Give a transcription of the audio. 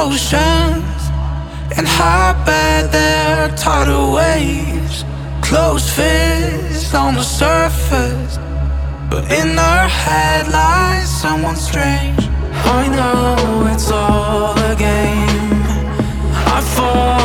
oceans and how bad their tidal waves. Closed fists on the surface, but in her head lies someone strange. I know it's all a game. I fall